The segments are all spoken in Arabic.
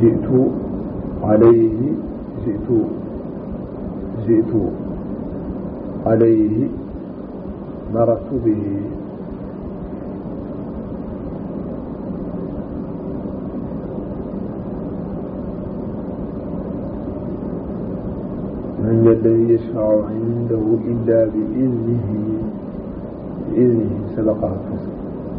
جئت عليه جئت عليه مررت به. من الذي يشفع عنده إلا بإذنه سبقها الكسر.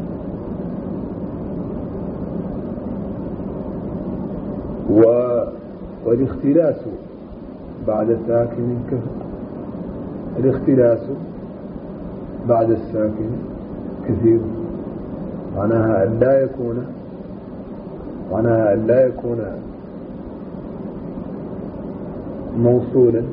والاختلاس بعد ساكن الاختلاس بعد الساكن كثير. معناها أن لا يكون موصولا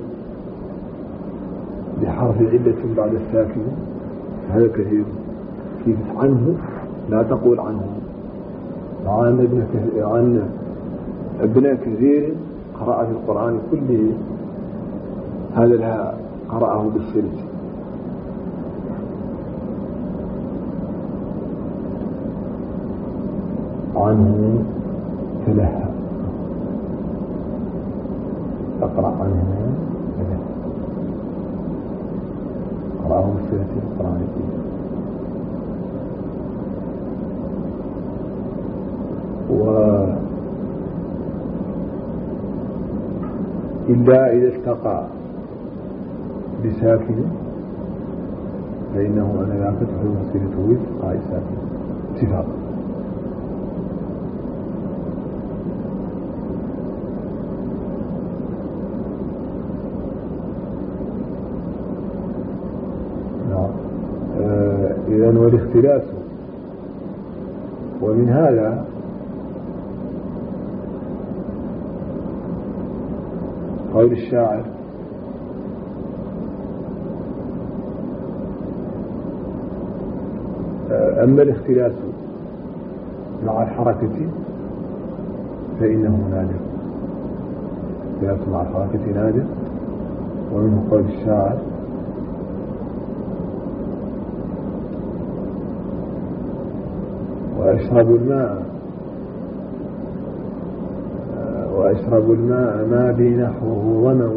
بحرف علة بعد الساكن، هذا كثير. كيف عنه لا تقول عنه. عن ابن كثير قرأ في القرآن كله هذا لها قرأه بالسلس. عنه تلهى، تقرأ عنه تلهى، قرأه بالسلس القرآن كله. إلا إذا التقى بساكن فإنه أنا لا فتح مسيرته وفقاء ساكن اتفاق. إذن والاختلاس. ومن هذا قول الشاعر: أما الاختلاس مع الحركة فإنه نادر. الاختلاس مع الحركة نادر. ومنه قول الشاعر: وأشرب الماء ما بي نحوه ظمأ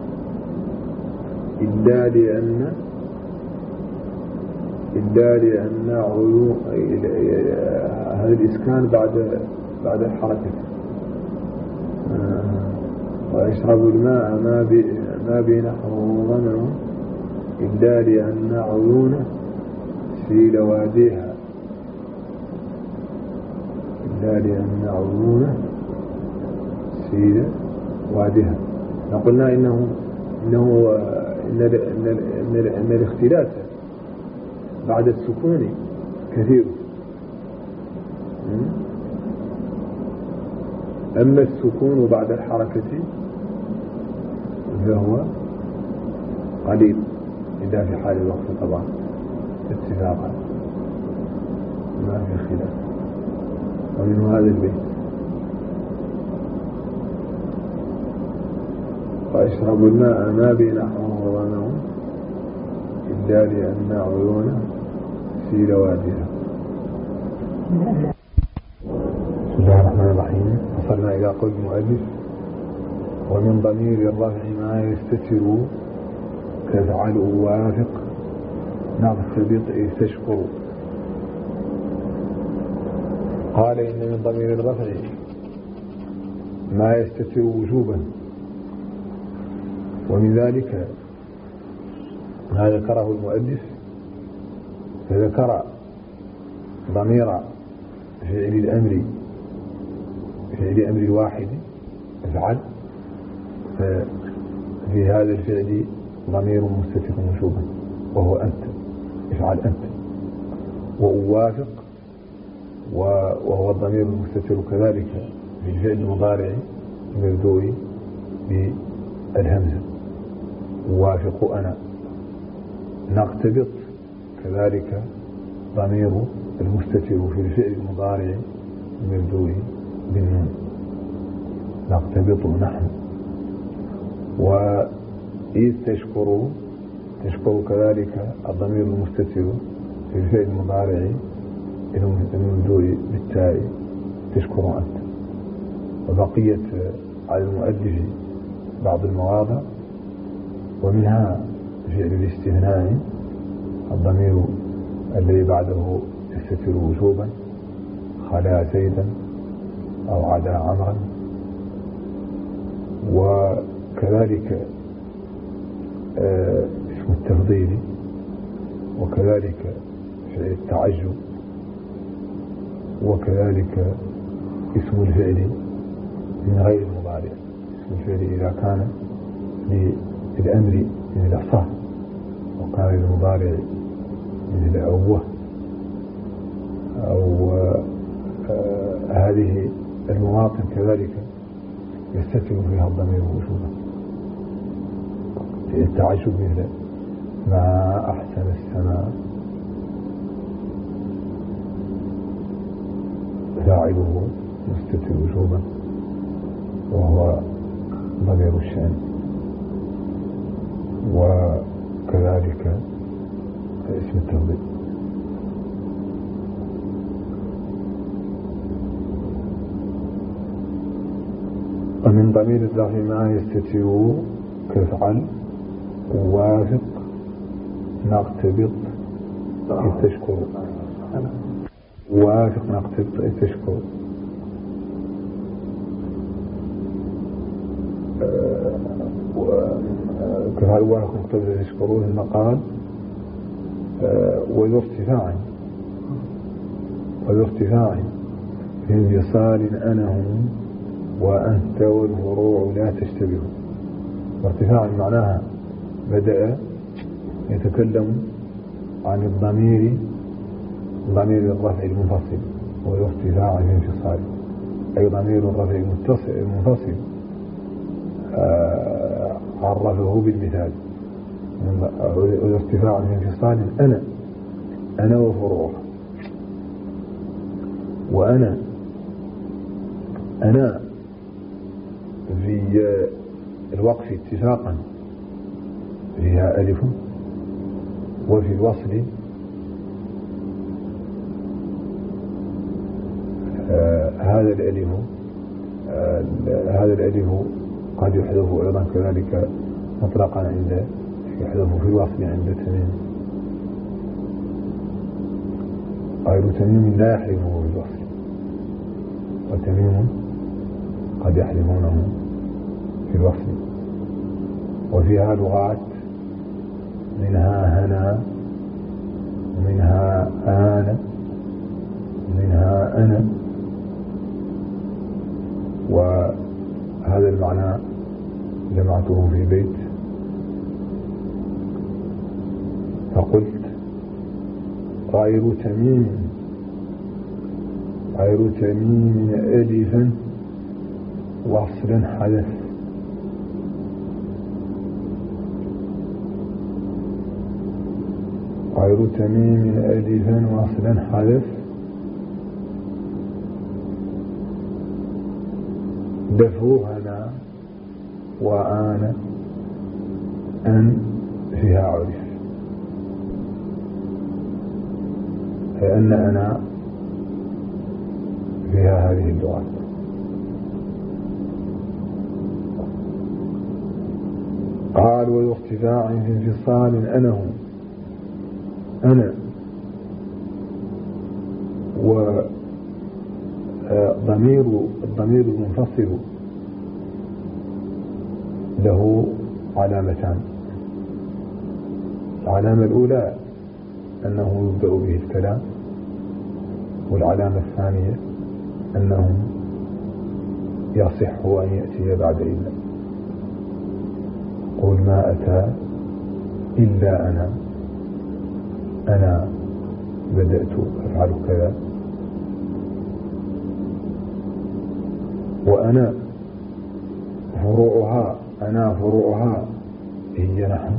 إلا لأن عيون. هذا الإسكان بعد الحركة. وأشرب الماء ما بي نحوه ظمأ إلا لأن عيونه في لواديها. إلا لأن عيونه في وادها. قلنا إن الاختلاس بعد السكون كثير. أما السكون بعد الحركة فهو قليل إذا في حال الوقف طبعا اتفاقا ما في خلاف. ومن هذا البيت: وأشرب الماء ما بي نحوه ظمأ إلا لأن عيونه في لوادها. بسم الله الرحمن الرحيم. وصلنا إلى قول المؤلف: ومن ضمير الرفع ما يستتر كافعل وافق نغتبط تشكر. قال: إن من ضمير الرفع ما يستتر وجوبا، ومن ذلك ما ذكره المؤلف، فذكر ضمير فعل الأمر الواحد افعل، ففي هذا الفعل ضمير مستتر وجوبا وهو أنت، افعل أنت. وأوافق وهو الضمير المستتر كذلك في الفعل المضارع المبدوء بالهمزة، أوافق أنا. نقتبط كذلك ضمير المستتر في الفعل المضارع المبدوء بالنون، نقتبط نحن. وإذ تشكر كذلك الضمير المستتر في الفعل المضارع المبدوء بالتاء، تشكر أنت. وبقية على المؤلف بعض المواضع، ومنها فعل الاستثناء الضمير الذي بعده يستتر وجوبا، خلا زيدا أو عدا عمرا. وكذلك اسم التفضيل، وكذلك فعل التعجب، وكذلك اسم الفعل من غير المضارع. اسم الفعل إذا كان للأمر من الأصح، وكان للمضارع من الأوه، أو هذه المواطن كذلك يستتر فيها الضمير وجوبا. التعجب مثل ما أحسن السماء، فاعله مستتر وجوبا وهو ضمير الشأن. وكذلك اسم التفضيل. ومن ضمير الظرف ما يستتر كفعل، وافق، نقتبط، إذ تشكر. وافق نقتبط إذ تشكر. كفعل وافق نقتبط إذ تشكروه المقال. وذو ارتفاع في انفصال أنه وأنت والفروع لا تشتبه. وارتفاع معناها بدأ يتكلم عن ضمير الرفع المنفصل، وذو ارتفاع في انفصال، أي ضمير الرفع المنفصل عرفه بالمثال. وذو ارتفاع في انفصال أنا وفروعها. وأنا في الوقف اتفاقا فيها ألف، وفي الوصل هذا الألف قد يحذف أيضا كذلك مطلقا عند يحذف في الوصل عند تميم. غير تميم لا يحذفه في الوصل، وتميم قد يحذفونه في الوصل. وفيها لغات، منها هنا، منها آن، منها أنا. وهذا المعنى جمعته في بيت فقلت غير تميم ألفا وصلا حدث. غير تميم ألفا وصلا حدث، دفوهنا وآن أن فيها عرف، لأن أنا فيها هذه اللغات. قال وذو ارتفاع في انفصال أنا الضمير المنفصل له علامتان. العلامة الأولى أنه يبدأ به الكلام، والعلامة الثانية أنه يصح أن يأتي بعد إلا. قل ما أتى إلا أنا بدأت أفعل كذا. وأنا فروعها هي نحن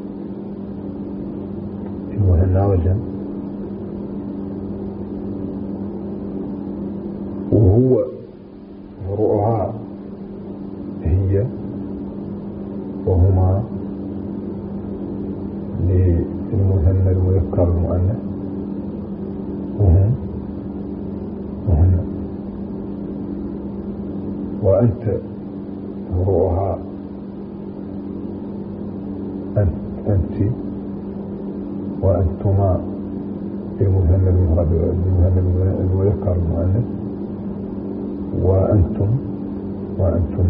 المثنى والجمع. وهو فروعها هي وهما للمثنى المذكر المؤنث، وهن. وأنت فروعها أنت وأنتما المثنى المذكر المؤنث، وأنتم وأنتم.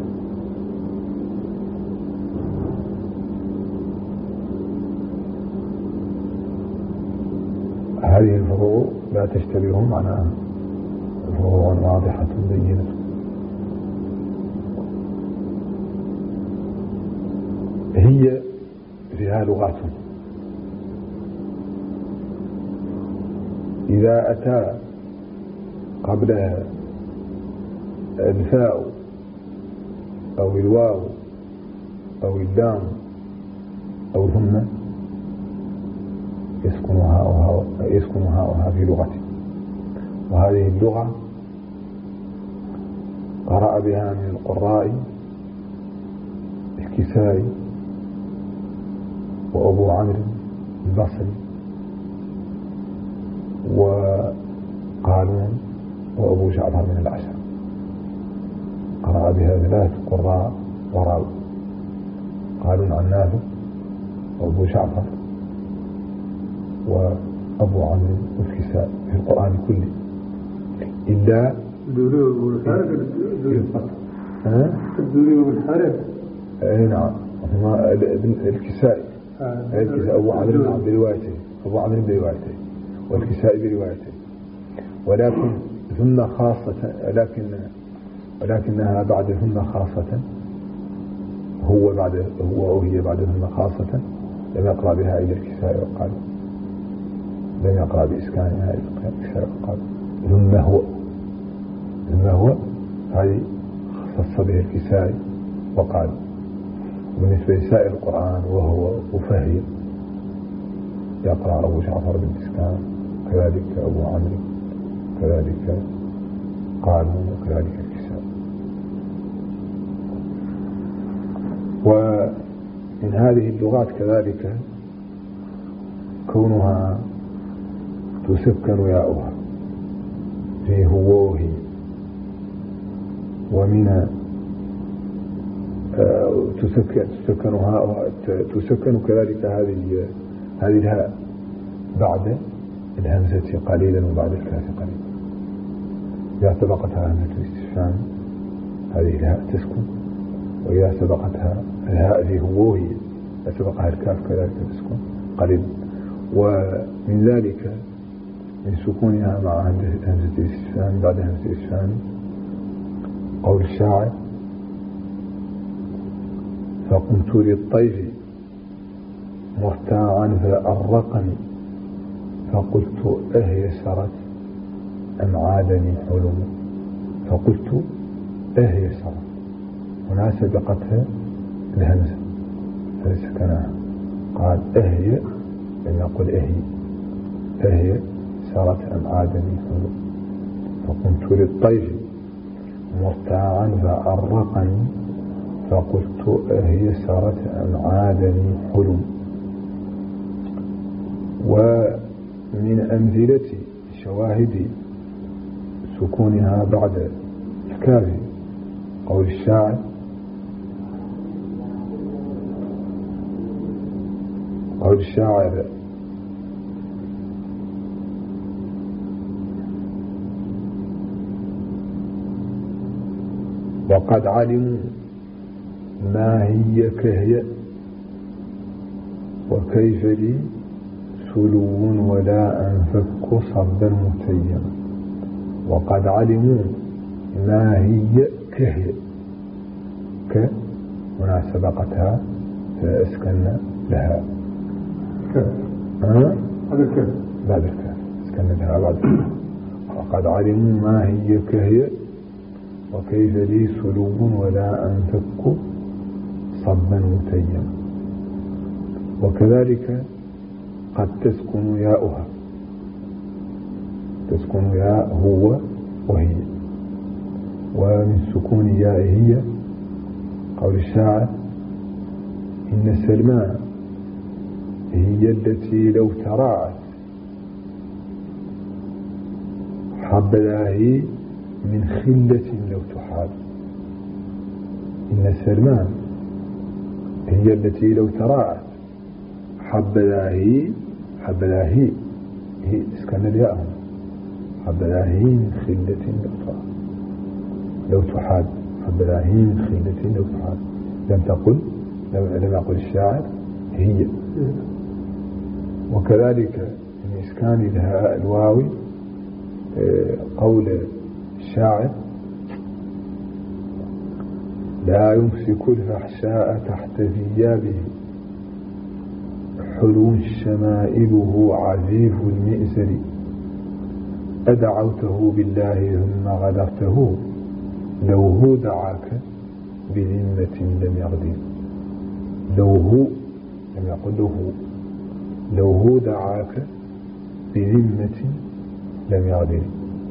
هذه الفروع لا تشتبه معناها، فروع واضحة بينة. هي فيها لغات، إذا أتى قبلها الفاء أو الواو أو اللام أو ثم يسكنها في لغته. وهذه اللغة قرأ بها من القراء الكسائي وأبو عمرو البصري وقالون وأبو جعفر من العشر. قرأ بها 3 قراء وراوي، قالون عن نافع وأبو جعفر وأبو عمرو الكسائي في القرآن كله إلا الدوري والحارث. نعم، هما الكسائي أبو عمرو بروايته، والكسائي بروايته. ولكن ثم خاصة، ولكنها بعد ثم خاصة، هو وهي بعد ثم خاصة لم يقرأ بها إلا الكسائي وقال، لم يقرأ بإسكانها إلا الكسائي وقال. ثم هو هذه خصص به الكسائي وقال. بالنسبة لسائر القرآن وهو وفهي يقرأ أبو جعفر بالإسكان، كذلك أبو عمرو، كذلك قالون، وكذلك الكسائي. ومن هذه اللغات كذلك كونها تسكن ياؤها في هو وهي، ومن تسكن كذلك هذه الهاء بعد الهمزة قليلا وبعد الكاف قليلا. إذا سبقتها همزة الاستفهام هذه الهاء تسكن، وإذا سبقتها الهاء في هو وهي سبقها الكاف كذلك تسكن قليلا. ومن ذلك من سكونها مع همزة الاستفهام بعد همزة الاستفهام قول الشاعر: فقمت للطيف مرتاعا فأرقني، فقلت أهيسرت أم عادني حلم. فقلت أهيسرت، هنا سبقتها الهمزة فسكنها، قال أهي لم يقل أهي سرت أم عادني حلم. فقمت للطيف مرتاعا فأرقني، فقلت أهي سرت أم عادني حلم. ومن أمثلة شواهد سكونها بعد الكاف قول الشاعر: وقد علموا ما هي كهي، وكيف لي سلو ولا أنفك صبا متيما. وقد علموا ما هي كهي، هنا سبقتها فأسكن لها بعد الكاف اسكن لها بعد الكاف. وقد علموا ما هي كهي، وكيف لي سلو ولا أنفك صبا متيما. وكذلك قد تسكن ياؤها، تسكن ياء هو وهي. ومن سكون ياء هي قول الشاعر: إن سلمى هي التي لو تراعت حبذاه من خلة لو تحاب. إن السلمان هي التي لو تراءت حبذا هي اسكن الياء حبذا هي من خلة لو تحاد حبذا هي من خلة لو تحاد لم يقل الشاعر هي. وكذلك من إسكان الهاء الواوي قول الشاعر لا يمسك الفحشاء تحت ثيابه حلو شمائله عزيف المئزر أدعوته بالله ثم غدرته لو هو دعاك بذمة لم يغدر لو هو لم يقل لو هو دعاك بذمة لم يغدر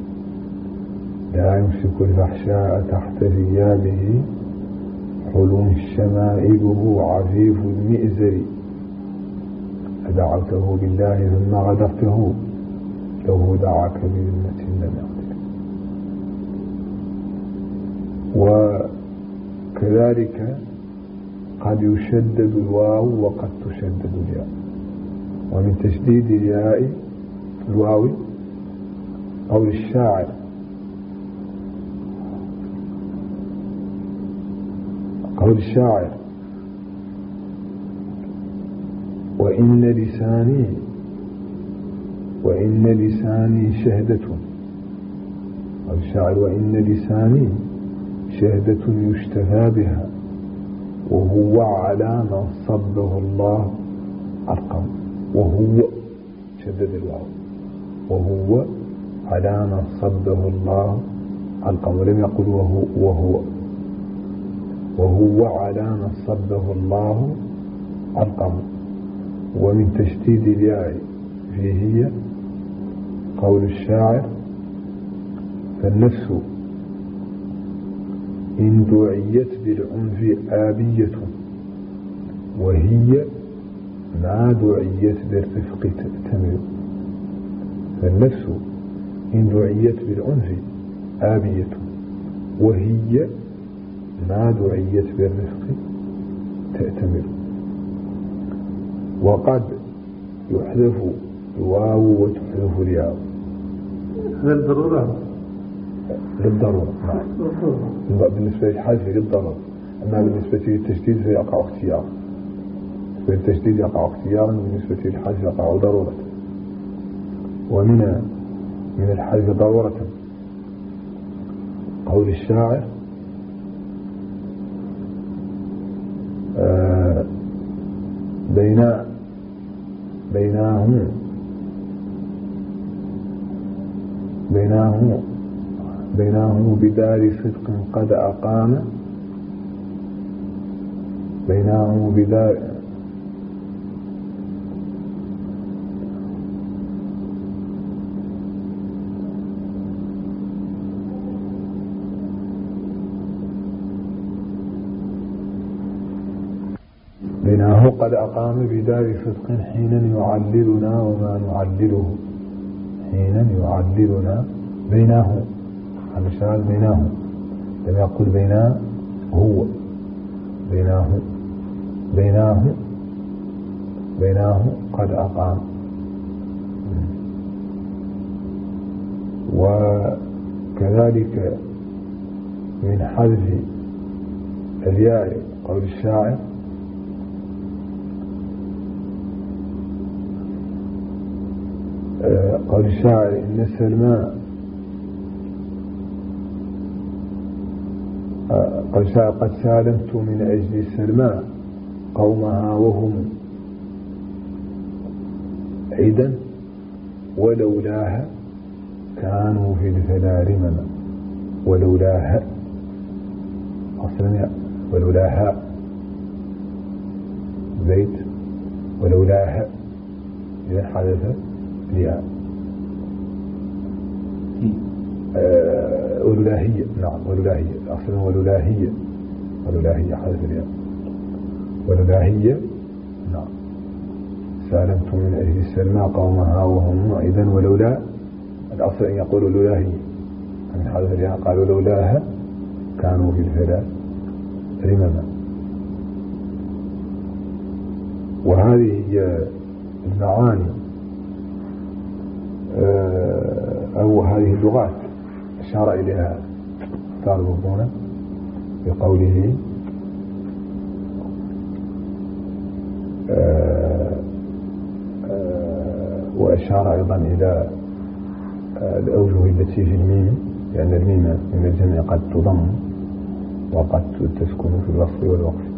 لا يمسك الفحشاء تحت ثيابه حلو شمائله عفيف المئزر أدعوته بالله ثم غدرته لو هو دعاك بذمة لم يغدر. وكذلك قد يشدد الواو وقد تشدد الياء. ومن تشديد الياء الواو قول الشاعر وإن لساني شهدة الشاعر وإن لساني شهدة يشتهى بها وهو على من صبه الله أرقم وهو شدد الواو وهو على من صبه الله أرقم ولم يقل وهو على من صبه الله أرقم. ومن تشديد الياء فيه قول الشاعر فالنفس إن دعيت بالعنف آبية وهي ما دعيت بالرفق تأتمر. فالنفس إن دعيت بالعنف آبية وهي ما دعيت بالرفق تأتمر. وقد يحذف الواو وتحذف الياء للضرورة نعم بالنسبة للحذف للضرورة. أما بالنسبة للتشديد فيقع اختيار بالتشديد يقع اختيارا وبالنسبة للحذف يقع ضرورة. ومن الحذف ضرورة قول الشاعر بيناه بدار صدق قد أقام بيناه قد أقام بدار صدق حينا يعللنا وما نعلله حينا يعللنا بيناه علشان بيناه لم يقل بيناه هو بيناه قد أقام. وكذلك من حذف الياء قول الشاعر إن السلماء قد سالمت من أجل السلماء قومها وهم عيدا ولولاها كانوا في الفلا رمما ولولاها أصلا ولولاها بيت ولولاها إذا حدث الياء ولولاهية نعم ولولاهية أصلا ولولاهية حدث الياء ولولاهية نعم سالمت من أجل السلمى قومها وهم إذن ولولا الأصل أن يقولوا لولاهية من حدث الياء قالوا لولاها كانوا في الفلا رمما. وهذه هي المعاني أو هذه اللغات أشار إليها طالب الظنة بقوله وأشار أيضا إلى الأوجه التي في الميم، لأن الميم من الجمع قد تضم وقد تسكن في الوصف والوقف.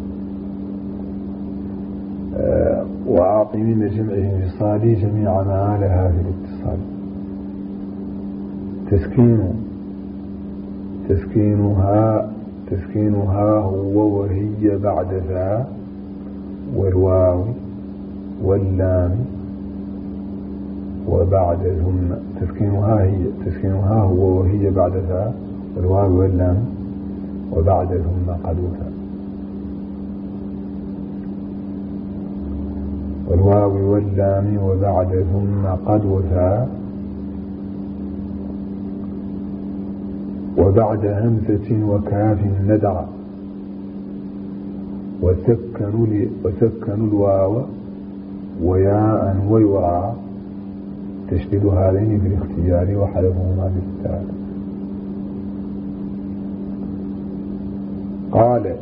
وأعطي من الجمع الانفصالي جميع ما لها في الاتصال. تسكينها هو وهي بعد ذا والواو واللام وبعد ثم. تسكينها هو وهي بعد ذا والواو واللام وبعد ثم قد وفى. والواو واللام وبعد ثم قد وفى. وبعد همزة وكاف ندر. وسكنوا الواو وياء ويرى. تشديد هذين في الاختيار وحذفهما في التالي. قال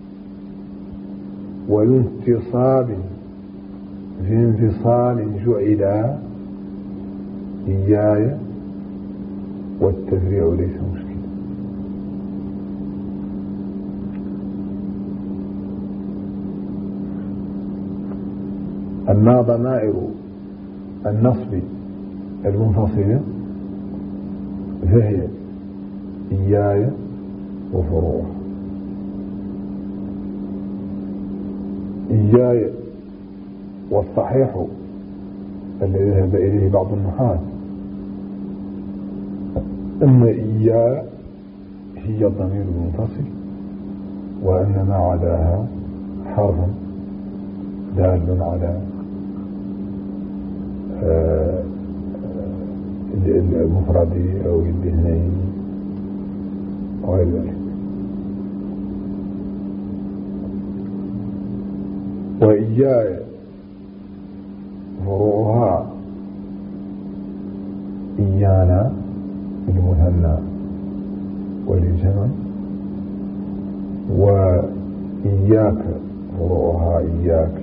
والانتصاب في انفصال جعلا إياي والتفريع ليس مشكلة. أما ضمائر النصب المنفصلة فهي إياي وفروعها. إياي والصحيح الذي ذهب إليه بعض النحاة أن إياي هي الضمير المنفصل، وأن ما عداها حرف دال على المفرد أو الاثنين وغير ذلك. وإياي فروعها إيانا للمثنى وللجمع، وإياك فروعها إياك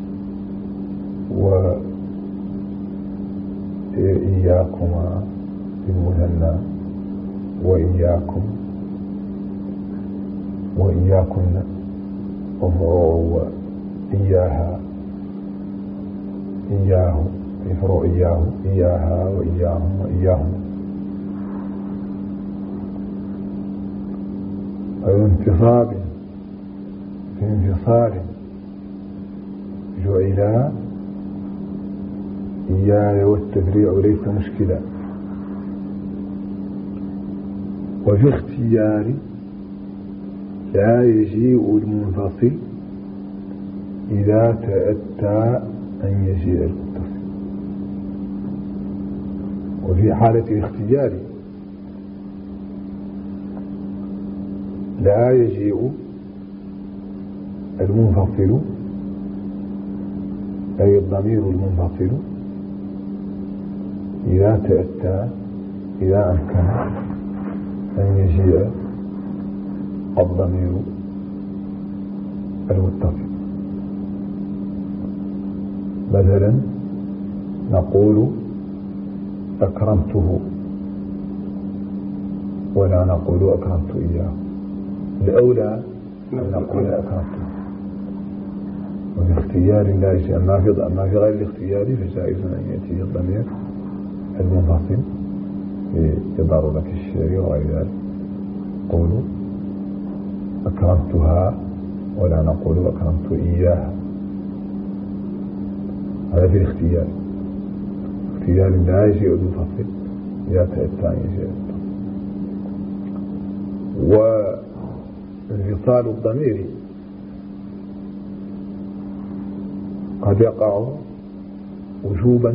وإياكما للمثنى وإياكم وإياكن، وفروع إياها إياه في فروع إياه إياها وإياهم وإياهم. وانتصاب في انفصال جعلا إياي والتفريع ليس مشكلة. وفي اختيار لا يجيء المنفصل إذا تأتى أن يجيء المتصل. وفي حالة الاختيار لا يجيء المنفصل أي الضمير المنفصل إذا تأتى إذا أمكن أن يجيء الضمير المتصل. مثلا نقول أكرمته ولا نقول أكرمت إياه. الأولى أن نقول أكرمته. والاختيار لا يجي. أما في غير الاختيار فجائز أن يأتي الضمير المنفصل في ضرورة الشعر وغير ذلك. قولوا أكرمتها ولا نقول أكرمت إياها. هذا في الاختيار. اختيار لا يجيء المنفصل إذا تأتى أن يجيء المتصل. وانفصال الضمير قد يقع وجوبا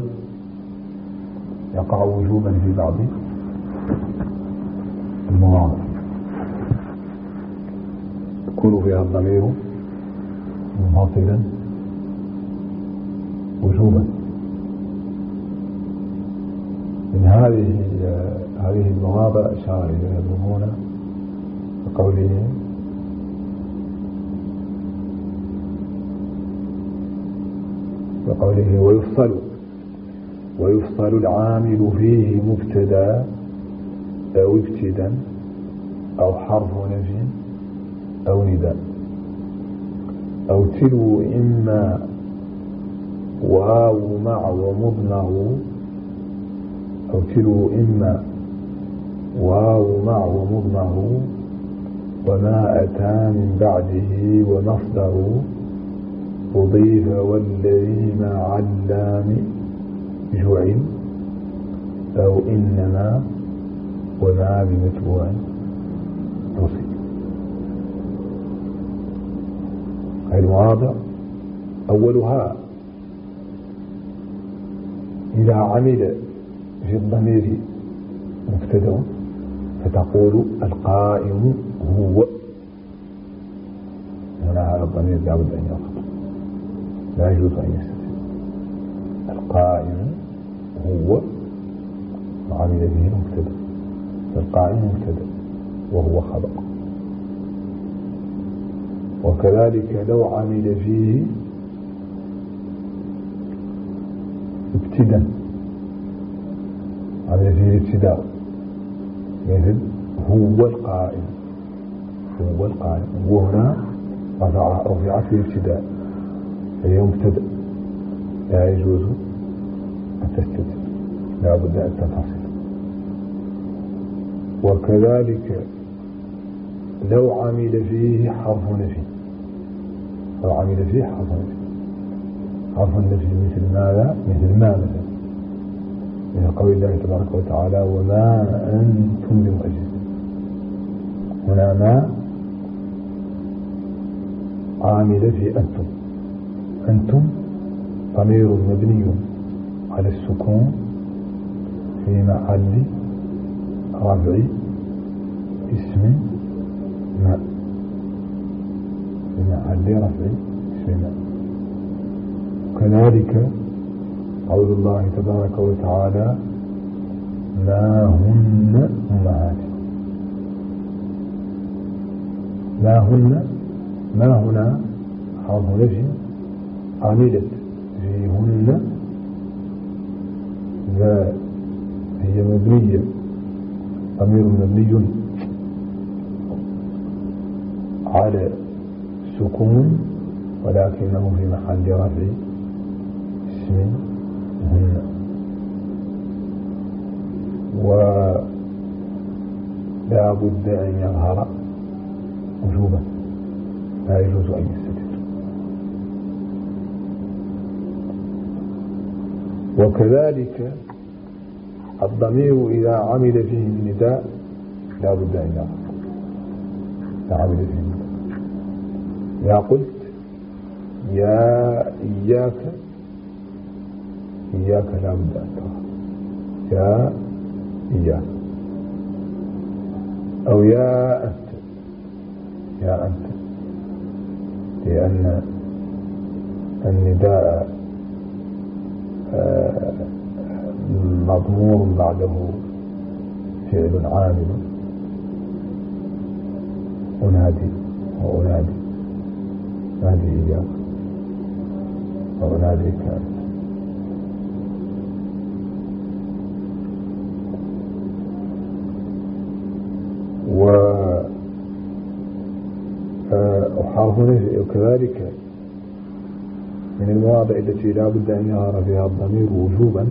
في بعض المواضع. يكون فيها الضمير منفصلا وجوبا. من هذه المواضع أشار إليها هنا بقوله ويفصل العامل فيه مبتدا أو ابتدا أو حرف نفي أو نداء أو تلو إما واو مع ومضمر أو تلو إما واو مع ومضمر وما أتى من بعده ومصدر أضيف والذي مع اللام جعل أو إنما وما بمتبوع وصي. هذه المواضع أولها إذا عمل في الضمير مبتدأ فتقول القائم هو. هنا هذا الضمير لا بد أن يأخذ، لا يجوز أن يستتر. القائم هو وعمل به مبتدأ، القائم مبتدأ وهو خبر. وكذلك لو عمل فيه ابتداء، عمل فيه الابتداء مثل هو القائم، هو القائم، وهنا رفعت في الابتداء فهي مبتدأ لا يجوز أن تستتر، لا بد أن تنفصل. وكذلك لو عمل فيه حرف نفي، لو عمل فيه حرف نفي، حرف النفي مثل ماذا؟ مثل ما مثلا من قول الله تبارك وتعالى وما أنتم بمعجزين. هنا ما عامل في أنتم، أنتم ضمير مبني على السكون في محل رفع اسم ما، في محل رفع اسم ما. كذلك قول الله تبارك وتعالى ما هن أمهاتكم، ما هن، ما هنا حرف نفي عملت فيهن هي مبنية، ضمير مبني على السكون ولكنه في محل رفع اسم هن. ولا بد أن يظهر وجوبا، لا يجوز أن يستتر. وكذلك الضمير إذا عمل فيه النداء لا بد أن يظهر، إذا عمل فيه النداء. إذا قلت يا إياك، إياك لا بد أن تظهر، يا إياك. أو يا أنت، يا أنت، لأن النداء مضمور بعده فعل عامل، أنادي وأنادي، نادي إياك وأناديك أنت. وكذلك من المواضع التي لا بد أن يظهر فيها الضمير وجوبا،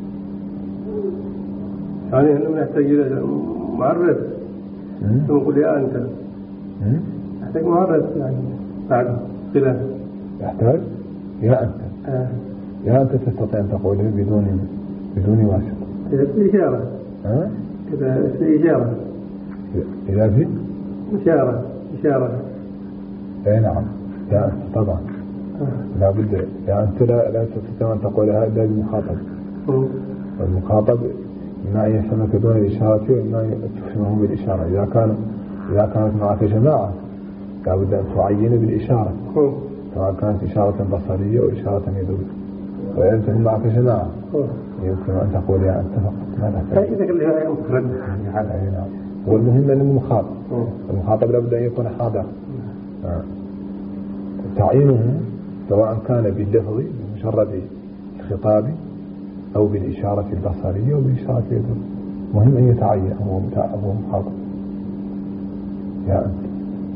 يعني أنه يحتاج إلى معرف، نقول يا أنت، يحتاج معرف يعني بعد خلاف، يحتاج يا أنت. يا أنت تستطيع أن تقوله بدون واسطة، إذا في إشارة، إذا في إشارة، إذا في إشارة. أي نعم، يا أنت طبعا لا بد، يا أنت لا تستطيع أن تقولها إلا بالمخاطب. والمخاطب إما أن يفهمك دون الإشارة وإما أن تفهمه بالإشارة. إذا كانت معك جماعة لابد أن تعين بالإشارة سواء كانت إشارة بصرية أو إشارة يدوية. وإن تكون معك جماعة يمكن أن تقول يا أنت فقط ما تحتاج. إذا كان لها مفرد. والمهم أن المخاطب لابد أن يكون حاضر. تعيينه سواء كان باللفظ بمجرد الخطاب أو بالإشارة البصرية أو بالإشارة اليدوية، مهم أن يتعين هو مخاطب يا أنت.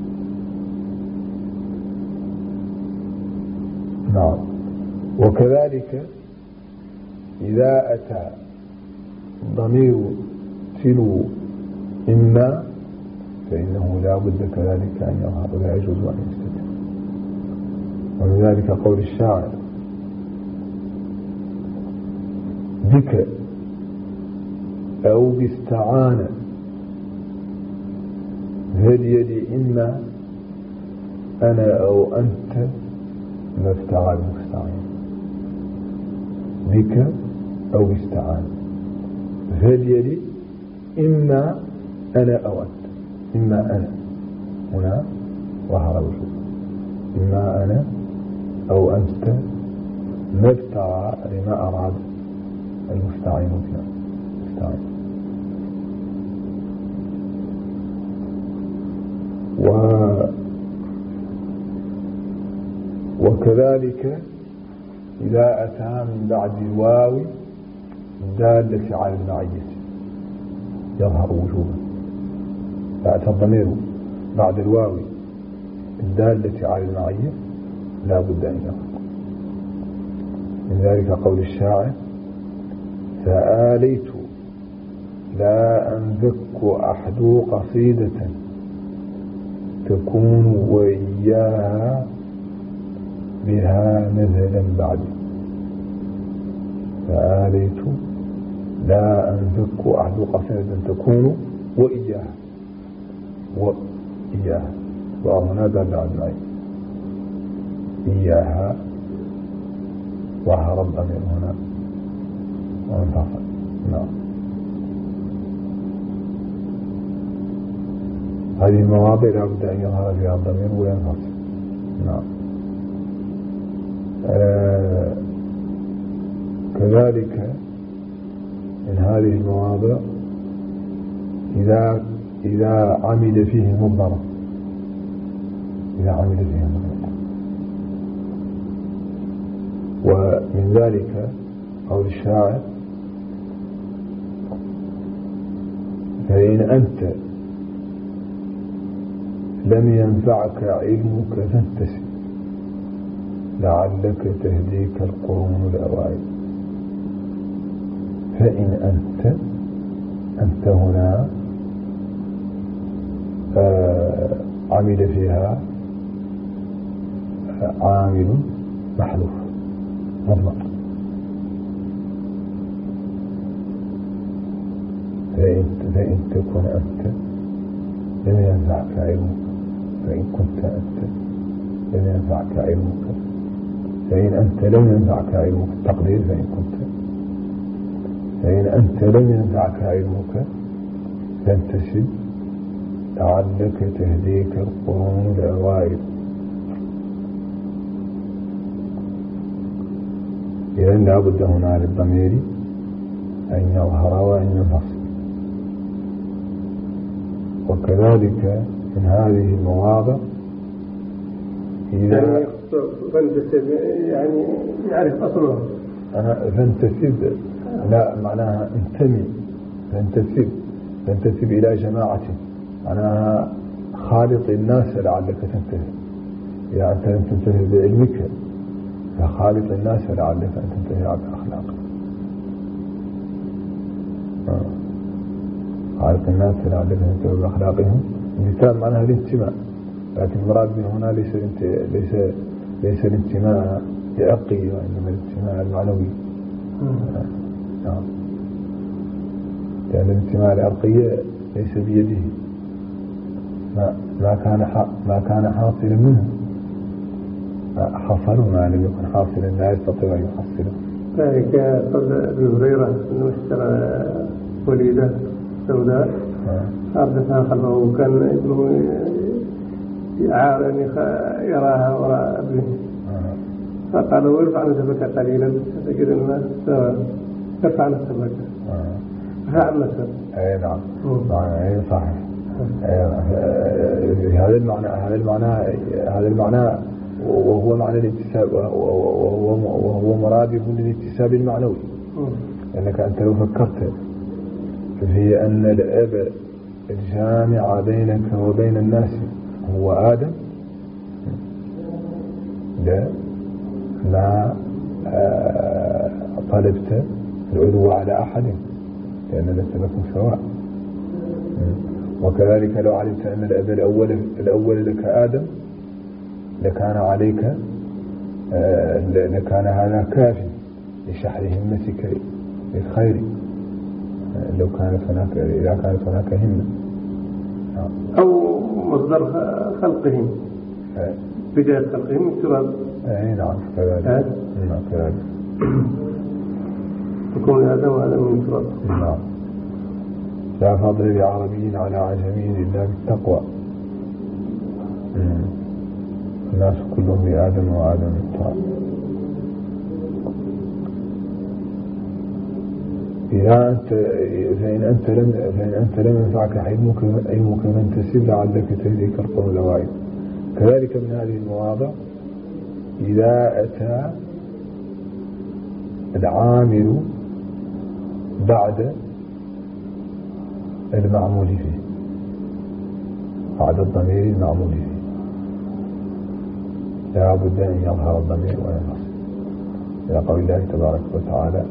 نعم. وكذلك إذا أتى ضمير تلو إما فإنه لا بد كذلك أن يظهر ولا يجوز أن يستتر. ومن ذلك قول الشاعر بك أو باستعانة هل يدي إما أنا أو أنت ما افتعل المستعين. بك أو باستعانة هل يدي إما أنا أو أنت. إما أنا هنا ظهر وجود، إما أنا أو أنت ما افتعل لما أراد المستعين بها مستعين. وكذلك إذا أتى من بعد الواو الدالة على المعية يظهر وجوبا. فأتى الضمير بعد الواو الدالة على المعية لا بد أن يظهر. من ذلك قول الشاعر سآليت لا أنذك أحدو قصيدة تكون وإياها بها نزلا بعد. فآليت لا أنذك أحدو قصيدة تكون وإياها وهنا دل على المعين إياها ظهر الضمير هنا وانفصل. نعم. هذه المواضع لابد أن يظهر فيها الضمير وينفصل. نعم. كذلك من هذه المواضع إذا عمل فيه مضمرة ومن ذلك قول الشاعر فإن أنت لم ينفعك علمك فانتسب لعلك تهديك القرون الأوائل. فإن أنت هنا عمل فيها عامل محذوف مضمر. فإن تكون أنت لم ينفعك علمك فإن كنت أنت لم ينفعك علمك فإن أنت لم ينفعك علمك التقدير فإن أنت لم ينفعك علمك فانتسب لعلك تهديك القرون الأوائل. إذن لا بد هنا للضمير أن يظهر وأن ينفصل. وكذلك من هذه المواضع إذا فانتسب يعني يعرف أصله. فانتسب لا معناها انتمي. فانتسب إلى جماعة معناها خالط الناس لعلك تنتهي. إذا أنت لم تنتهي بعلمك فخالط الناس لعلك أن تنتهي بأخلاقك. خالط الناس لعلك أن تنتهي بأخلاقهم. مثال معناها الانتماء، لكن المراد من هنا ليس الانتماء العقلي وإنما الانتماء المعنوي. لأن الانتماء العقلي ليس بيده، ما كان حاصلا منه حصل ما لم يكن حاصلا لا يستطيع أن يحصله. ذلك قول ابن هريرة أنه اشترى وليدة سوداء أردفها خلفه وكان ابنه عار أن يراها وراء ابنه فقالوا ارفع نسبك قليلا تجد الناس ارفع نسبك فعل نسب. أي نعم أي صحيح. هذا المعنى وهو معنى الاتساب وهو مرادف للاتساب المعنوي. لأنك أنت لو فكرت في أن الأب الجامع بينك وبين الناس هو آدم لا ما طلبت العدو على أحد لأن نسبكم سواء. وكذلك لو علمت أن الأب الأول لك آدم لكان عليك لكان هذا كافي لشحذ همتك للخير لو كانت هناك إذا كانت هناك همة أو مصدر خلقهم بداية خلقهم التراب. أي نعم كذلك. نعم كذلك يكون آدم وآدم من تراب. نعم. لا فضل لعربي على عجمي إلا بالتقوى. الناس كلهم لآدم وآدم من تراب. فإن أنت لم ينفعك علمك منتسب لعلك تهديك القوم الأوائل. كذلك من هذه المواضع إذا أتى العامل بعد المعمول فيه بعد الضمير المعمول فيه لا بد أن يظهر الضمير وينفصل إلى قول الله تبارك وتعالى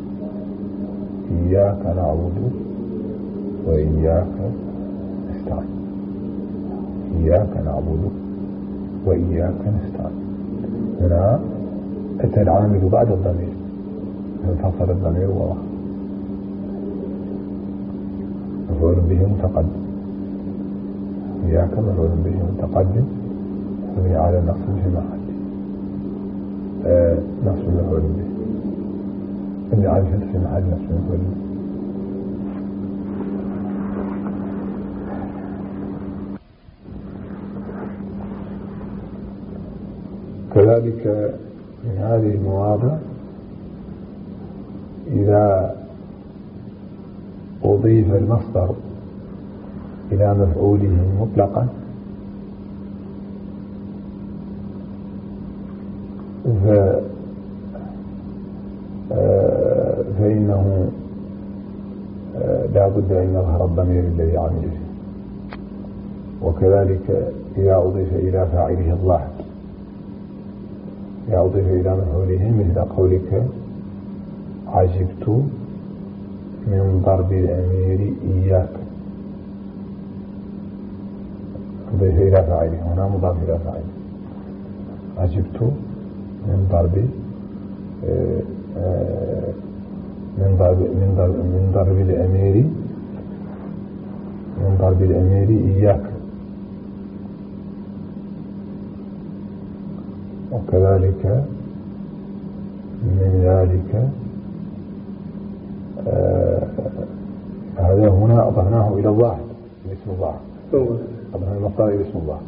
إياك نعبد وإياك نستعين. إياك نعبد وإياك نستعين. هنا أتى العامل بعد الضمير انفصل الضمير وراء مفعول به متقدم. إياك مفعول به متقدم مبني على النصب في محل نصب مفعول به مبني على الفتح في محل نصب مفعول به. كذلك من هذه المواضع إذا أضيف المصدر إلى مفعوله مطلقا فإنه لا بد أن يظهر الضمير الذي عمل فيه. وكذلك إذا أضيف إلى فاعله اللاحق إذا أضيف إلى مفعوله مثل قولك عجبت من ضرب الأمير إياك أضيف إلى فاعله هنا مضاف إلى فاعله. عجبت من ضرب الأمير إياك. وكذلك من ذلك هذا هنا أضفناه إلى الظاهر اسم الظاهر أضفنا المصدر إلى اسم الظاهر.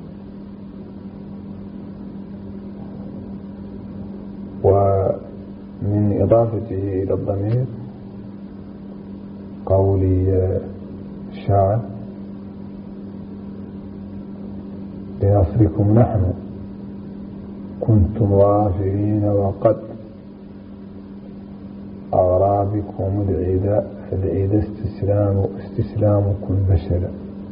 ومن إضافته إلى الضمير قولي الشاعر لنصركم نحن كنتم غافرين وقد أغرى بكم العيد استسلامكم بشرا.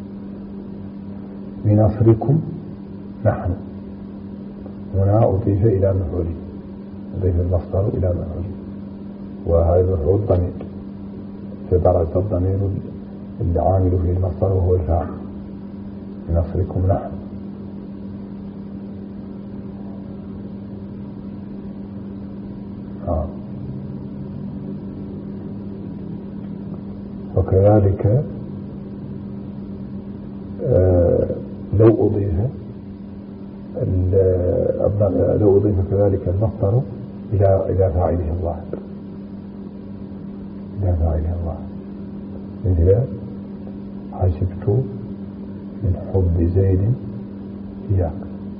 بنصركم نحن هنا أضيف إلى مفعوله أضيف المصدر إلى مفعوله وهذا المفعول ضمير فبرز الضمير العامل في المصدر وهو الفاعل. بنصركم نحن. وكذلك لو أضيف كذلك المصدر إلى فاعله الظاهر مثل عجبت من حب زيد إياك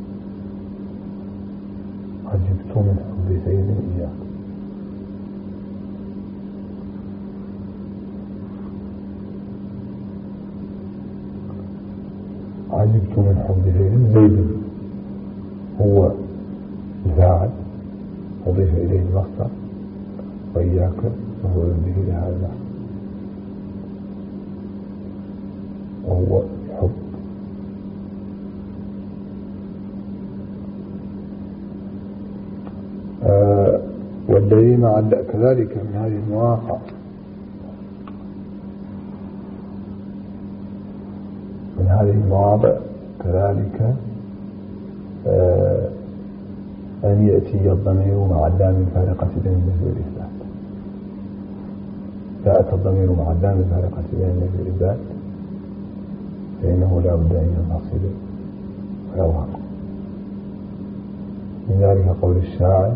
عجبت من حب زيد إياك عجبت من حب زيد. زيد هو الفاعل أضيف إليه المصدر وإياك مفعول به لهذا وهو حب. والذي مع كذلك من هذه المواقع من هذه المواضع كذلك أن يأتي الضمير مع اللام الفارقة بين النفي والإثبات. جاءت الضمير مع اللام الفارقة بين النفي والإثبات فإنه لا بد أن ينفصل ويظهر. من ذلك قول الشاعر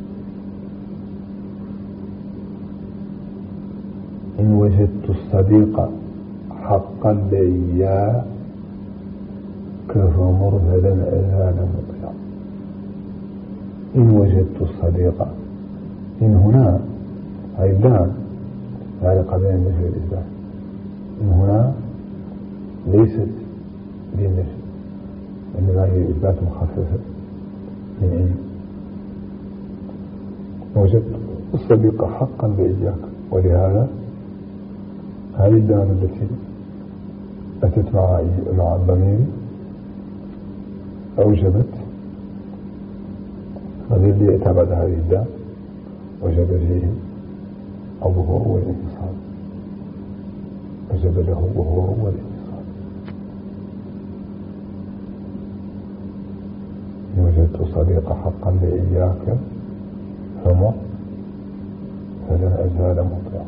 إن وجدت الصديق حقا لإياك فمرفدا أزال مطلع. إن وجدت الصديق إن هنا أي اللام فارقة بين النفي والإثبات. إن هنا ليست للنفي إنما هي إثبات مخففة من إن وجدت الصديق حقا لإياك. ولهذا هذه اللام التي أتت مع الضمير أوجبت الذي يأتى بعد هذه اللام وجب فيه الظهور والانفصال وجب له الظهور والانفصال. إن وجدت صديق حقا لإياك فمر فلن أزال مطلع.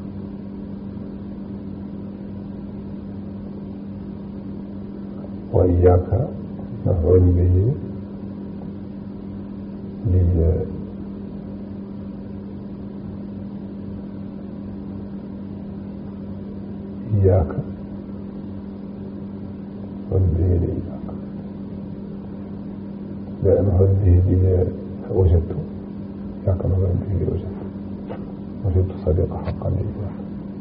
وإياك مفعول به إياك مفعول به لإياك لا مفعول به وجدت إياك مفعول به وجدت صديق حقا لإياك.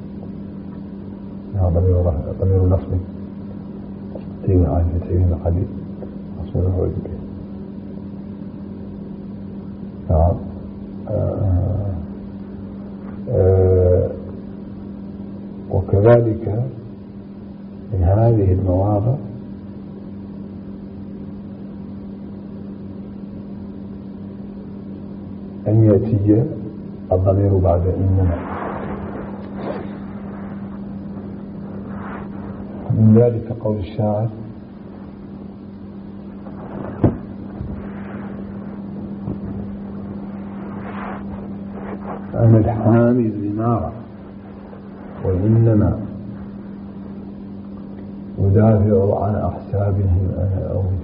هذا ضمير نصب تين عن فتحين قليل نصب مفعول به. نعم. وكذلك من هذه المواضع أن يأتي الضمير بعد إنما. من ذلك قول الشاعر أنا الحامي الزمارة وإنما أدافع عن أحسابهم أنا أوي.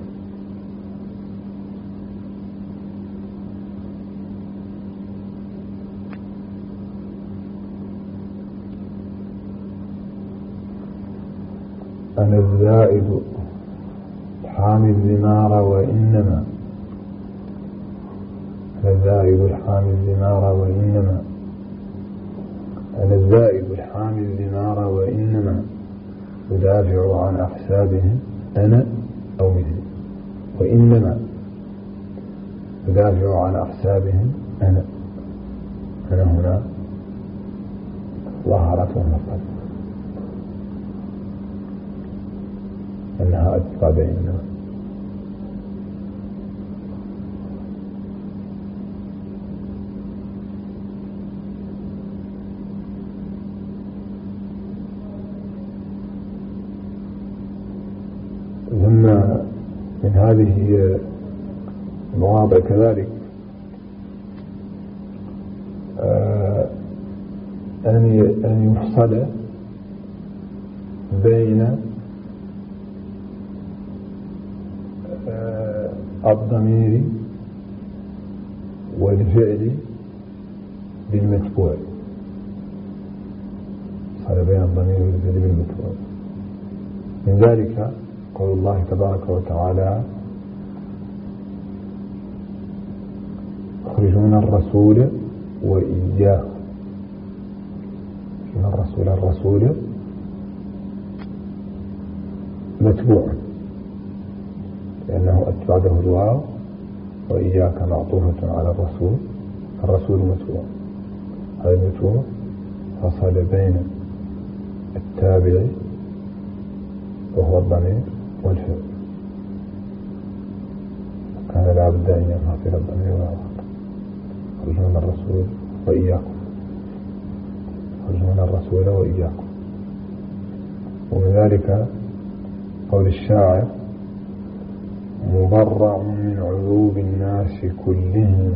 أنا الزائد حامي الزمارة وإنما أنا الزائد الحامي الزمارة وإنما أنا الزائد الحامي الزمارة وإنما أدافع عن أحسابهم أنا أو مثلي. وإنما أدافع عن أحسابهم أنا هنا ظهرت ونفت أنها أتبع بيننا. ثم من هذه المواضع كذلك أن يفصل بين الضمير والفعل بالمتبوع. صار بين الضمير والفعل بالمتبوع. من ذلك قول الله تبارك وتعالى يخرجون الرسول وإياكم. إن الرسول متبوع لأنه أتبعه الواو، وإياك معطوفة على الرسول متبوع. هذا المتبوع فصل بين التابع وهو الضمير والفعل، كان لا بد أن ينفصل الضمير والآخر. يخرجون الرسول وإياكم، يخرجون الرسول وإياكم. ومن ذلك قول الشاعر: مبرع من عيوب الناس كلهم،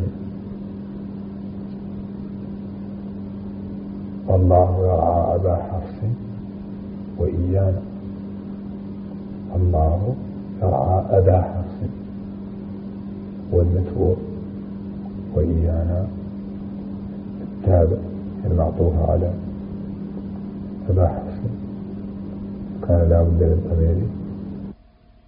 والله يرعى أبا حفص وإيانا. الله يرعى أبا حفص والمتبوع، وإيانا التابع المعطوف على أبا حفص، كان لا بد للضمير